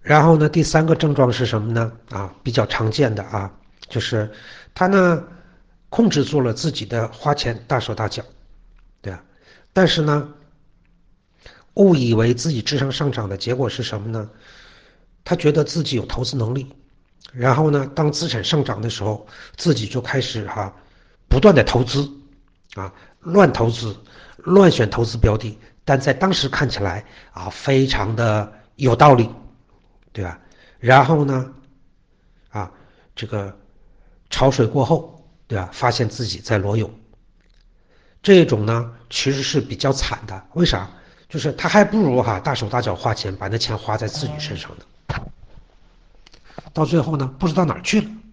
然后呢，第三个症状是什么呢？比较常见的就是他呢控制住了自己的花钱大手大脚，对啊，但是呢误以为自己智商上涨的结果是什么呢？他觉得自己有投资能力，然后呢，当资产上涨的时候，自己就开始不断的投资乱投资，乱选投资标的，但在当时看起来非常的有道理，对吧？然后呢，这个潮水过后，对吧？发现自己在裸泳，这种呢其实是比较惨的。为啥？就是他还不如大手大脚花钱，把那钱花在自己身上的，到最后呢不知道哪儿去了。